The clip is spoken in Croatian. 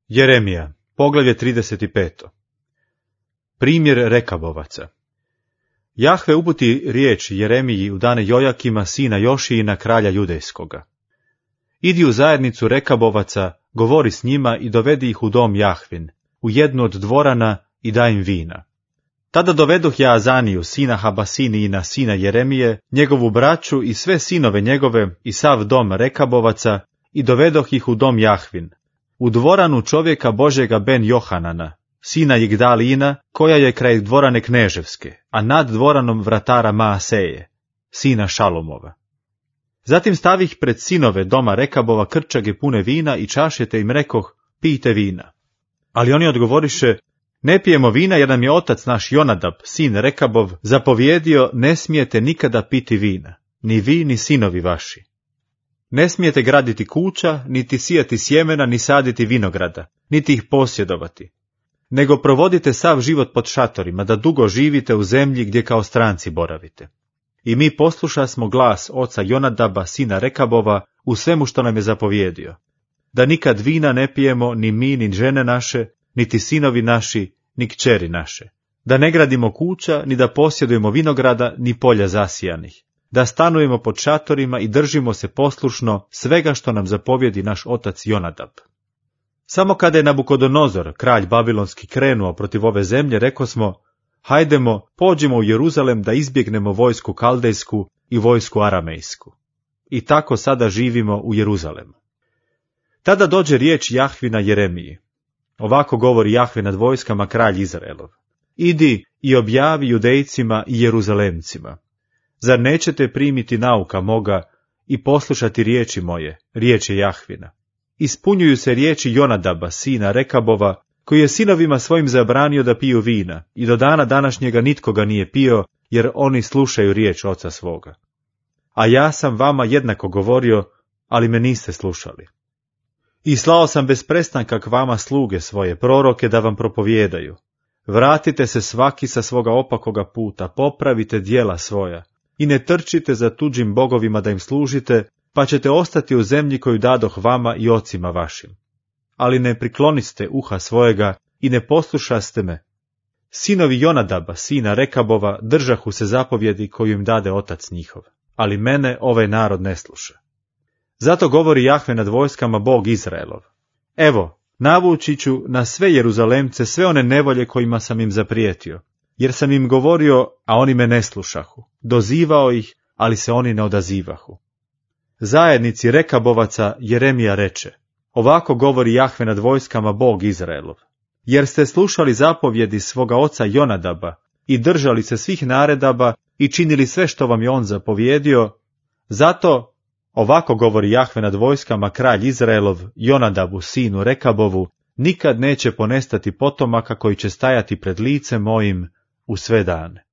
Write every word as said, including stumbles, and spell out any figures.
Jeremija, poglavlje trideset pet. Primjer Rekabovaca. Jahve uputi riječ Jeremiji u dane Jojakima, sina Jošijina, kralja Judejskoga. Idi u zajednicu Rekabovaca, govori s njima i dovedi ih u dom Jahvin, u jednu od dvorana, i daj im vina. Tada dovedoh ja Azaniju, sina Habasinijina, sina Jeremije, njegovu braću i sve sinove njegove i sav dom Rekabovaca, i dovedoh ih u dom Jahvin, u dvoranu čovjeka Božjega Ben Johanana, sina Jigdalina, koja je kraj dvorane Kneževske, a nad dvoranom vratara Maaseje, sina Šalomova. Zatim stavih pred sinove doma Rekabova krčage pune vina i čaše, te im rekoh, pijte vina. Ali oni odgovoriše, ne pijemo vina jer nam je otac naš Jonadab, sin Rekabov, zapovjedio, ne smijete nikada piti vina, ni vi ni sinovi vaši. Ne smijete graditi kuća, niti sijati sjemena, ni saditi vinograda, niti ih posjedovati, nego provodite sav život pod šatorima, da dugo živite u zemlji gdje kao stranci boravite. I mi poslušasmo glas oca Jonadaba, sina Rekabova, u svemu što nam je zapovjedio, da nikad vina ne pijemo, ni mi, ni žene naše, niti sinovi naši, ni kćeri naše, da ne gradimo kuća, ni da posjedujemo vinograda, ni polja zasijanih, da stanujemo pod šatorima i držimo se poslušno svega što nam zapovjedi naš otac Jonadab. Samo kada je Nabukodonozor, kralj babilonski, krenuo protiv ove zemlje, rekosmo, hajdemo, pođimo u Jeruzalem da izbjegnemo vojsku kaldejsku i vojsku aramejsku. I tako sada živimo u Jeruzalemu. Tada dođe riječ Jahvina Jeremiji. Ovako govori Jahve nad vojskama, kralj Izraelov. Idi i objavi Judejcima i Jeruzalemcima. Zar nećete primiti nauka moga i poslušati riječi moje, riječi Jahvina? Ispunjuju se riječi Jonadaba, sina Rekabova, koji je sinovima svojim zabranio da piju vina, i do dana današnjega nitko ga nije pio, jer oni slušaju riječ oca svoga. A ja sam vama jednako govorio, ali me niste slušali. I slao sam bez prestanka k vama sluge svoje, proroke, da vam propovijedaju. Vratite se svaki sa svoga opakoga puta, popravite djela svoja, i ne trčite za tuđim bogovima da im služite, pa ćete ostati u zemlji koju dadoh vama i ocima vašim. Ali ne prikloniste uha svojega i ne poslušaste me. Sinovi Jonadaba, sina Rekabova, držahu se zapovjedi koju im dade otac njihov, ali mene ovaj narod ne sluša. Zato govori Jahve nad vojskama, Bog Izraelov. Evo, navući ću na sve Jeruzalemce sve one nevolje kojima sam im zaprijetio, jer sam im govorio, a oni me ne slušahu, dozivao ih, ali se oni ne odazivahu. Zajednici Rekabovaca Jeremija reče, ovako govori Jahve nad vojskama, Bog Izraelov. Jer ste slušali zapovjedi svoga oca Jonadaba i držali se svih naredaba i činili sve što vam je on zapovjedio, zato, ovako govori Jahve nad vojskama, kralj Izraelov, Jonadabu, sinu Rekabovu, nikad neće ponestati potomaka koji će stajati pred licem mojim u sve dane.